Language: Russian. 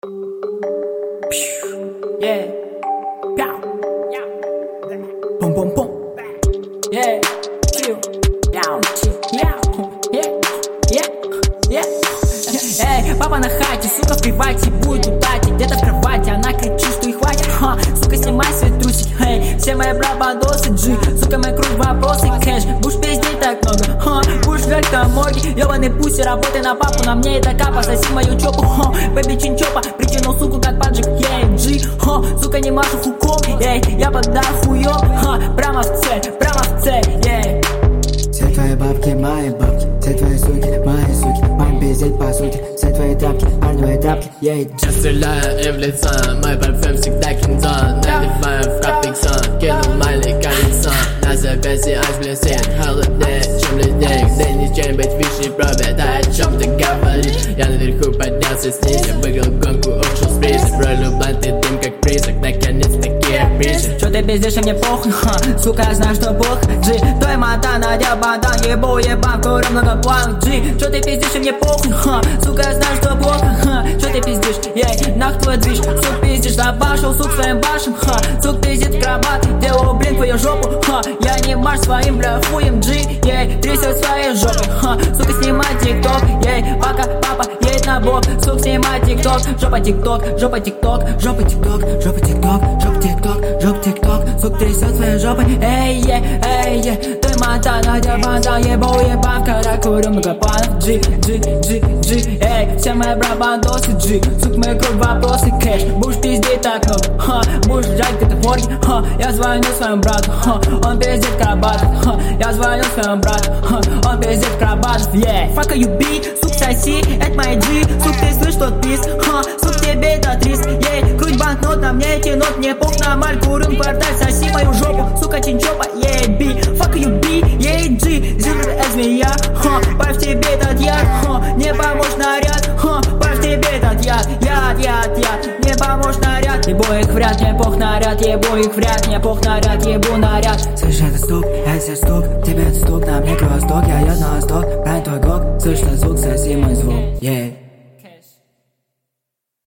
Yeah. Boom, boom, boom. Yeah. Chill. Эй, папа на хате, сука в привате, будет утать где-то в кровати, она кричит, что и хватит. Сука, снимай свои трусики, эй, все мои брабандосы, G. Сука, мой круг вопросы, кэш. Будешь пиздеть так много, будешь жрать там морги. Ёбаный пуси, работай на папу, на мне это капа, соси мою чопу, бэби чинчопа. Притянул суку как паджик, ей, G. Сука, не машу хуком, ей, я поддам хуём, прямо в цель, ей. Все твои бабки, мои бабки, все твои суки, мои суки. Мам пиздит по сути, все твои трапки, парневые трапки, ей. Я стреляю им в лицо, мой парфюм всегда кинзон. Наливаю в капиксон, кинул майли колесо. На запястье аж блестит, холоднее, чем ледник. Да ничем быть вишней пробе, да о чем ты говоришь. Я наверху поднялся снизу, выиграл гонку, ушел с приза. Пролил бланты, дым как призрак, наконец-таки я призрак. Чё ты пиздишь, и мне похуй, сука, я знаю, что бог, G. Той мотан, надел бандан, ебу, ебан, курю много планов, G. Чё ты пиздишь, и мне похуй, сука, я знаю, что плохо, чё ты пиздишь, ей, нах твой движ. Сук пиздишь, забашил, сук своим башем, сук пиздит в кровать, делаю, блин, твою жопу, я не марш своим, бля, хуем, G. Ей, трясет своей жопой, сука, снимай тикток, ей, пока папа едет на бок, сук, снимай тикток, жопа тикток, жопа тикток, жопа тикток, жопа тикток, жопа тикток, жопа тикток, сук трясет своей жопой, эй, ты мотан, надел бандан, ебу, ебан, когда курю много планов, G, эй, все мои брабандосы, G. Сук, мой круг вопросы, кэш. Будешь пиздеть так много, будешь жать где-то в морге, я звоню своему брату, он пиздит крабатов, я звоню своему брату, он пиздит крабатов, yeah. Fuck you be, сук, соси, это мои G. Сук, ты слышь тот пиз, сук, тебе этот риск, yeah. Круть банкнот, на мне тянут, мне пух на маль, курим кварталь, соси мою жопу, сука, чинчопа, yeah, B. Fuck you be, yeah, G. Зирует эс змея, пай в тебе этот яд, не поможет наряд, пай в тебе этот яд, не поможет наряд. Ебу их в ряд, мне пох наряд, ебу их в ряд, мне пох наряд, ебу наряд. Слышь, это стук, я здесь стук, тебе это стук, на мне кровосток, я еду на восток, брань твой гок, слышно звук, соси мой звук, yeah.